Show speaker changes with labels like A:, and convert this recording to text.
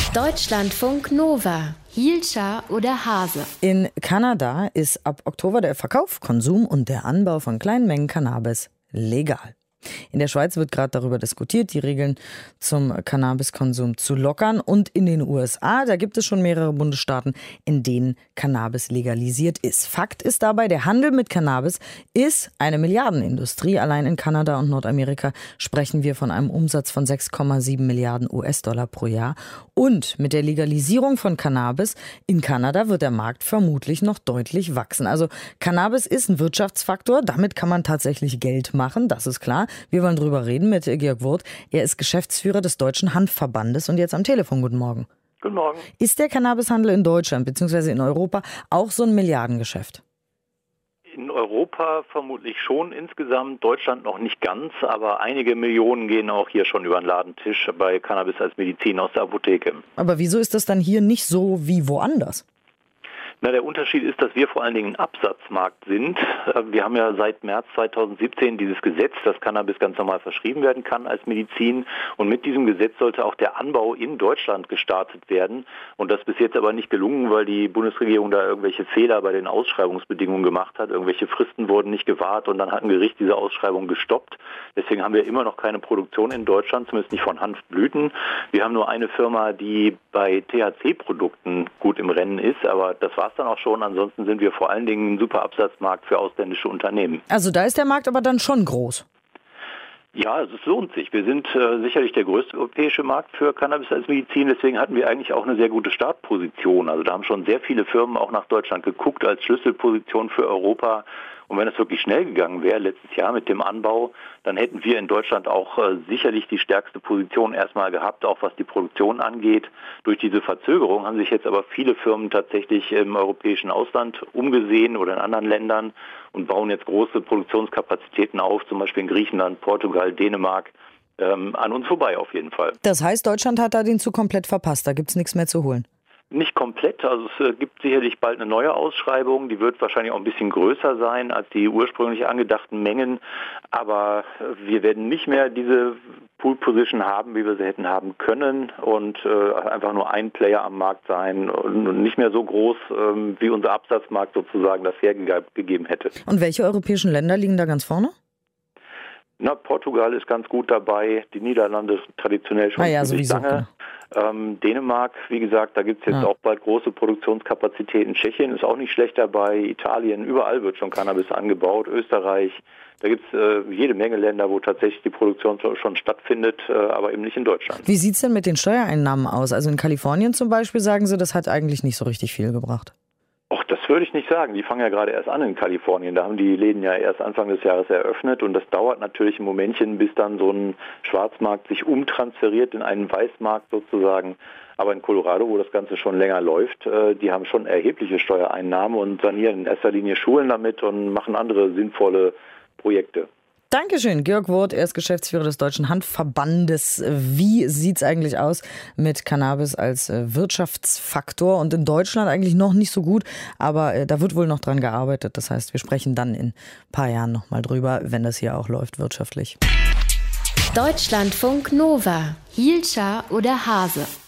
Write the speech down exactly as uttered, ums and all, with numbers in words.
A: Deutschlandfunk Nova. Hielscher oder Hase?
B: In Kanada ist ab Oktober der Verkauf, Konsum und der Anbau von kleinen Mengen Cannabis legal. In der Schweiz wird gerade darüber diskutiert, die Regeln zum Cannabiskonsum zu lockern. Und in den U S A, da gibt es schon mehrere Bundesstaaten, in denen Cannabis legalisiert ist. Fakt ist dabei, der Handel mit Cannabis ist eine Milliardenindustrie. Allein in Kanada und Nordamerika sprechen wir von einem Umsatz von sechs Komma sieben Milliarden U S-Dollar pro Jahr. Und mit der Legalisierung von Cannabis in Kanada wird der Markt vermutlich noch deutlich wachsen. Also Cannabis ist ein Wirtschaftsfaktor, damit kann man tatsächlich Geld machen, das ist klar. Wir wollen drüber reden mit Georg Wurth. Er ist Geschäftsführer des Deutschen Hanfverbandes und jetzt am Telefon. Guten Morgen.
C: Guten Morgen.
B: Ist der Cannabishandel in Deutschland bzw. in Europa auch so ein Milliardengeschäft?
C: In Europa vermutlich schon insgesamt, Deutschland noch nicht ganz, aber einige Millionen gehen auch hier schon über den Ladentisch bei Cannabis als Medizin aus der Apotheke.
B: Aber wieso ist das dann hier nicht so wie woanders?
C: Na, der Unterschied ist, dass wir vor allen Dingen ein Absatzmarkt sind. Wir haben ja seit März zweitausendsiebzehn dieses Gesetz, dass Cannabis ganz normal verschrieben werden kann als Medizin. Und mit diesem Gesetz sollte auch der Anbau in Deutschland gestartet werden. Und das ist bis jetzt aber nicht gelungen, weil die Bundesregierung da irgendwelche Fehler bei den Ausschreibungsbedingungen gemacht hat. Irgendwelche Fristen wurden nicht gewahrt und dann hat ein Gericht diese Ausschreibung gestoppt. Deswegen haben wir immer noch keine Produktion in Deutschland, zumindest nicht von Hanfblüten. Wir haben nur eine Firma, die bei T H C-Produkten gut im Rennen ist, aber das war dann auch schon. Ansonsten sind wir vor allen Dingen ein super Absatzmarkt für ausländische Unternehmen.
B: Also da ist der Markt aber dann schon groß.
C: Ja, also es lohnt sich. Wir sind äh, sicherlich der größte europäische Markt für Cannabis als Medizin. Deswegen hatten wir eigentlich auch eine sehr gute Startposition. Also da haben schon sehr viele Firmen auch nach Deutschland geguckt als Schlüsselposition für Europa. Und wenn es wirklich schnell gegangen wäre, letztes Jahr mit dem Anbau, dann hätten wir in Deutschland auch äh, sicherlich die stärkste Position erstmal gehabt, auch was die Produktion angeht. Durch diese Verzögerung haben sich jetzt aber viele Firmen tatsächlich im europäischen Ausland umgesehen oder in anderen Ländern und bauen jetzt große Produktionskapazitäten auf, zum Beispiel in Griechenland, Portugal, Dänemark, ähm, an uns vorbei auf jeden Fall.
B: Das heißt, Deutschland hat da den Zug komplett verpasst, da gibt es nichts mehr zu holen.
C: Nicht komplett, also es äh, gibt sicherlich bald eine neue Ausschreibung, die wird wahrscheinlich auch ein bisschen größer sein als die ursprünglich angedachten Mengen, aber äh, wir werden nicht mehr diese Pool-Position haben, wie wir sie hätten haben können und äh, einfach nur ein Player am Markt sein und nicht mehr so groß, äh, wie unser Absatzmarkt sozusagen das hergegeben hätte.
B: Und welche europäischen Länder liegen da ganz vorne?
C: Na, Portugal ist ganz gut dabei, die Niederlande traditionell schon
B: ah ja,
C: ziemlich
B: sowieso,
C: lange. Ähm, Dänemark, wie gesagt, da gibt es jetzt ja. auch bald große Produktionskapazitäten. Tschechien ist auch nicht schlecht dabei. Italien, überall wird schon Cannabis angebaut. Österreich, da gibt es äh, jede Menge Länder, wo tatsächlich die Produktion schon stattfindet, äh, aber eben nicht in Deutschland.
B: Wie sieht es denn mit den Steuereinnahmen aus? Also in Kalifornien zum Beispiel sagen Sie, das hat eigentlich nicht so richtig viel gebracht.
C: Och, das würde ich nicht sagen. Die fangen ja gerade erst an in Kalifornien. Da haben die Läden ja erst Anfang des Jahres eröffnet und das dauert natürlich ein Momentchen, bis dann so ein Schwarzmarkt sich umtransferiert in einen Weißmarkt sozusagen. Aber in Colorado, wo das Ganze schon länger läuft, die haben schon erhebliche Steuereinnahmen und sanieren in erster Linie Schulen damit und machen andere sinnvolle Projekte.
B: Dankeschön, Georg Wurth, er ist Geschäftsführer des Deutschen Hanfverbandes. Wie sieht es eigentlich aus mit Cannabis als Wirtschaftsfaktor? Und in Deutschland eigentlich noch nicht so gut, aber da wird wohl noch dran gearbeitet. Das heißt, wir sprechen dann in ein paar Jahren nochmal drüber, wenn das hier auch läuft wirtschaftlich.
A: Deutschlandfunk Nova. Hielscher oder Hase?